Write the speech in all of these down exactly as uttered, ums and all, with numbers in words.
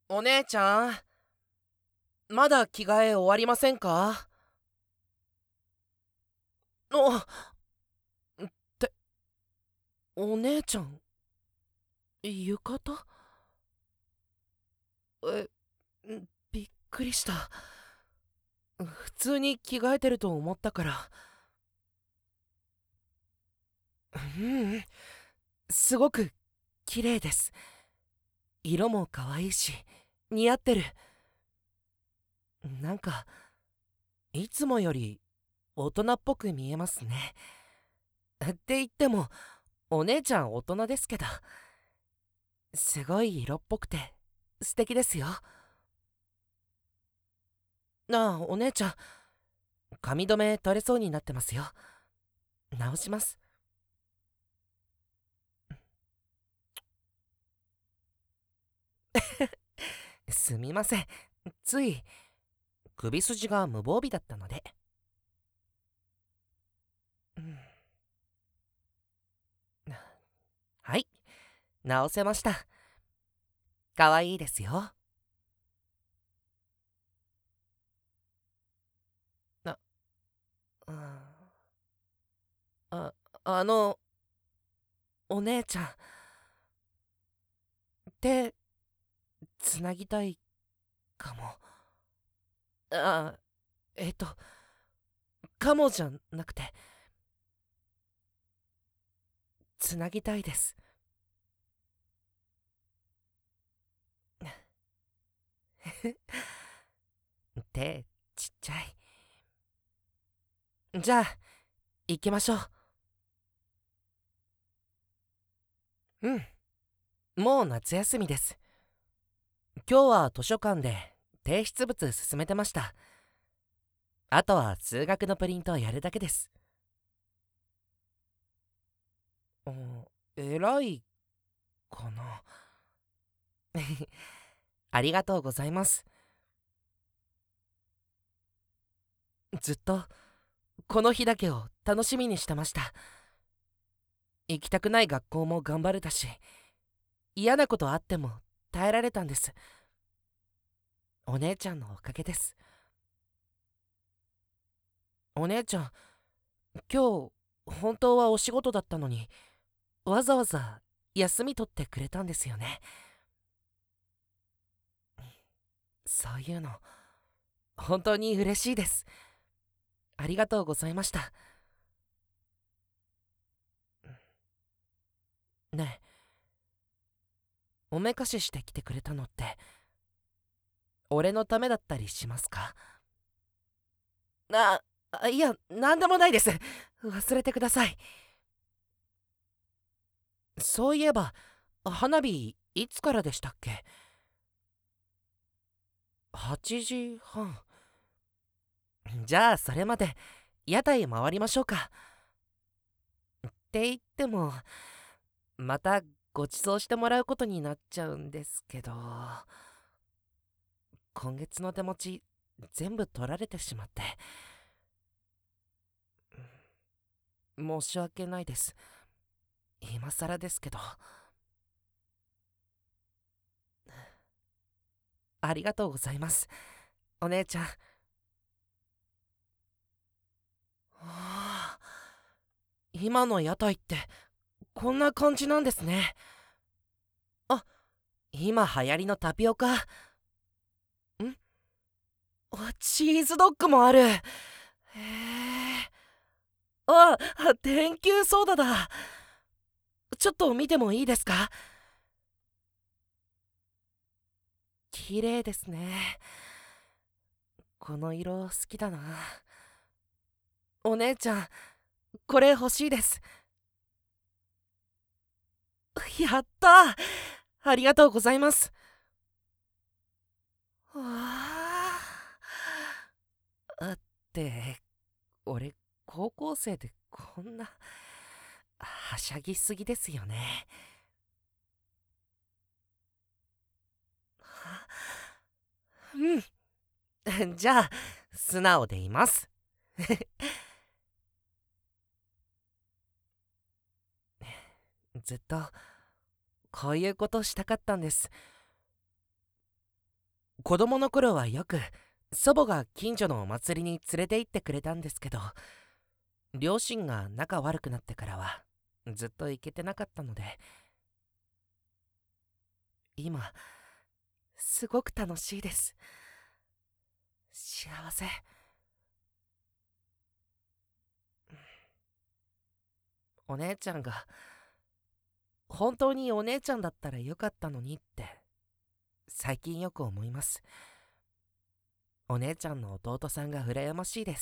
お姉ちゃん、まだ着替え終わりませんか？おって、お姉ちゃん、浴衣？え、びっくりした。普通に着替えてると思ったから。うん、すごく綺麗です。色も可愛いし、似合ってる。なんか、いつもより大人っぽく見えますね。って言っても、お姉ちゃん大人ですけど、すごい色っぽくて素敵ですよ。なあ、お姉ちゃん、髪留め取れそうになってますよ。直します。すみません。つい、首筋が無防備だったので。うん、はい、直せました。かわいいですよ。あ、うん、あ、あの、お姉ちゃん、手、つなぎたいかも。あ、えっと、かもじゃなくて、つなぎたいです。手、ちっちゃい。じゃあ、行きましょう。うん、もう夏休みです。今日は図書館で提出物進めてました。あとは数学のプリントをやるだけです。うん、偉いかな。ありがとうございます。ずっとこの日だけを楽しみにしてました。行きたくない学校も頑張れたし、嫌なことあっても耐えられたんです。お姉ちゃんのおかげです。お姉ちゃん、今日本当はお仕事だったのに、わざわざ休み取ってくれたんですよね。そういうの本当に嬉しいです。ありがとうございました。ねえ、おめかししてきてくれたのって俺のためだったりしますか？あ、あいや、なんでもないです。忘れてください。そういえば、花火いつからでしたっけ？ はち 時半。じゃあそれまで屋台回りましょうか。って言っても、またご馳走してもらうことになっちゃうんですけど、今月の手持ち全部取られてしまって、申し訳ないです。今更ですけど。ありがとうございます、お姉ちゃん。はあ、今の屋台ってこんな感じなんですね。あ、今流行りのタピオカ。んあ、チーズドッグもある。へえ。あ、電球ソーダだ。ちょっと見てもいいですか？綺麗ですね。この色好きだな。お姉ちゃん、これ欲しいです。やった、ありがとうございます。わあ。って俺、高校生でこんなはしゃぎすぎですよね。うん、じゃあ素直でいます。ずっとこういうことしたかったんです。 子供の頃はよく祖母が近所のお祭りに連れて行ってくれたんですけど、両親が仲悪くなってからはずっと行けてなかったので、今すごく楽しいです。幸せ。お姉ちゃんが本当にお姉ちゃんだったらよかったのにって最近よく思います。お姉ちゃんの弟さんが羨ましいです。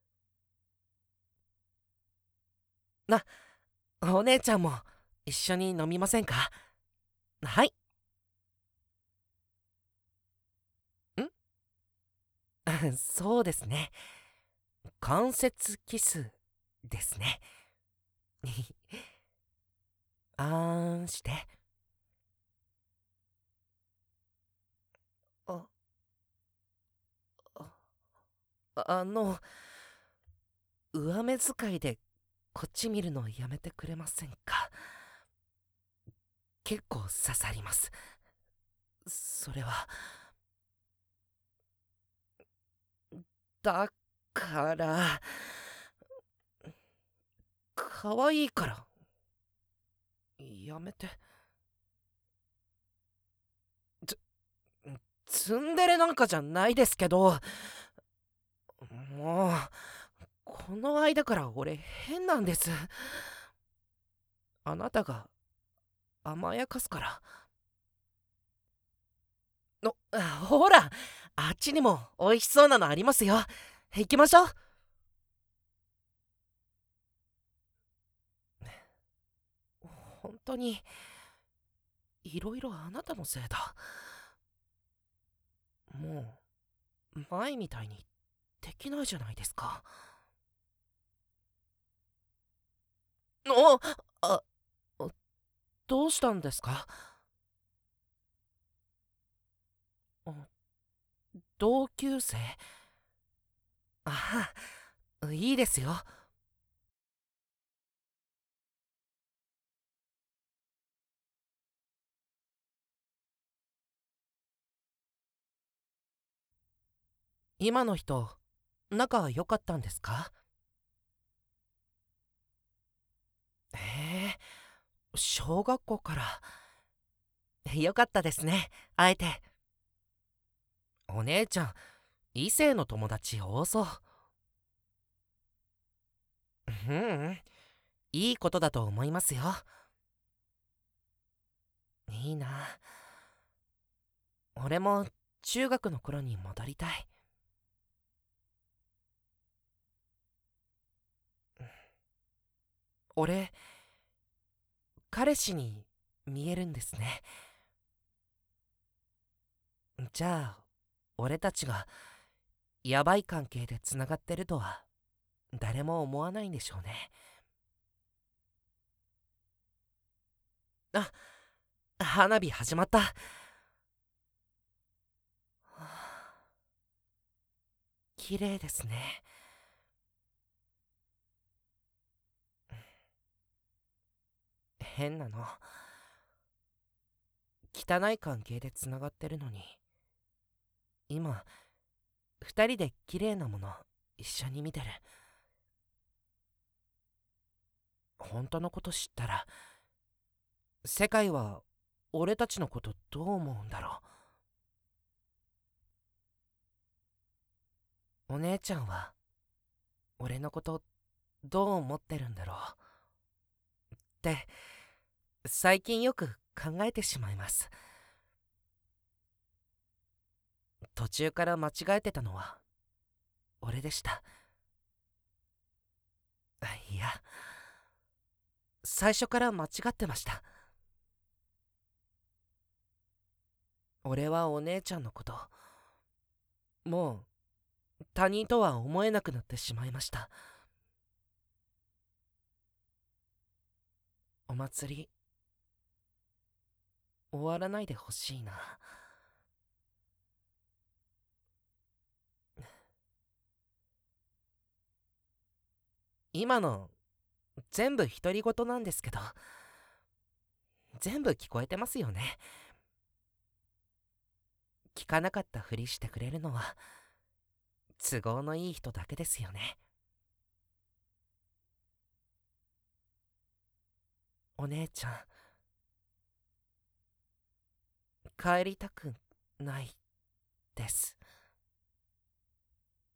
な、お姉ちゃんも一緒に飲みませんか？はい。んそうですね。関節キスですね。あーんして。あ、ああの、上目遣いでこっち見るのやめてくれませんか？結構刺さります。それは。だから、可愛いから、やめて。つ、ツンデレなんかじゃないですけど、もう、この間から俺変なんです。あなたが甘やかすから。の、ほら、あっちにも美味しそうなのありますよ。行きましょう。本当に、いろいろあなたのせいだ。もう、前みたいにできないじゃないですか。おあ、どうしたんですか？あ、同級生？ああ、いいですよ。今の人、仲良かったんですか？へえ、小学校から。よかったですね、会えて。お姉ちゃん、異性の友達多そう。うん、うん、いいことだと思いますよ。いいな。俺も中学の頃に戻りたい。俺、彼氏に見えるんですね。じゃあ、俺たちがヤバい関係でつながってるとは誰も思わないんでしょうね。あ、花火始まった。はあ、綺麗ですね。変なの。汚い関係でつながってるのに、今、二人で綺麗なもの一緒に見てる。本当のこと知ったら、世界は俺たちのことどう思うんだろう。お姉ちゃんは俺のことどう思ってるんだろうって最近よく考えてしまいます。途中から間違えてたのは俺でした。いや、最初から間違ってました。俺はお姉ちゃんのこともう他人とは思えなくなってしまいました。お祭り終わらないでほしいな。今の全部独り言なんですけど、全部聞こえてますよね？ 聞かなかったふりしてくれるのは都合のいい人だけですよね。お姉ちゃん、帰りたくないです。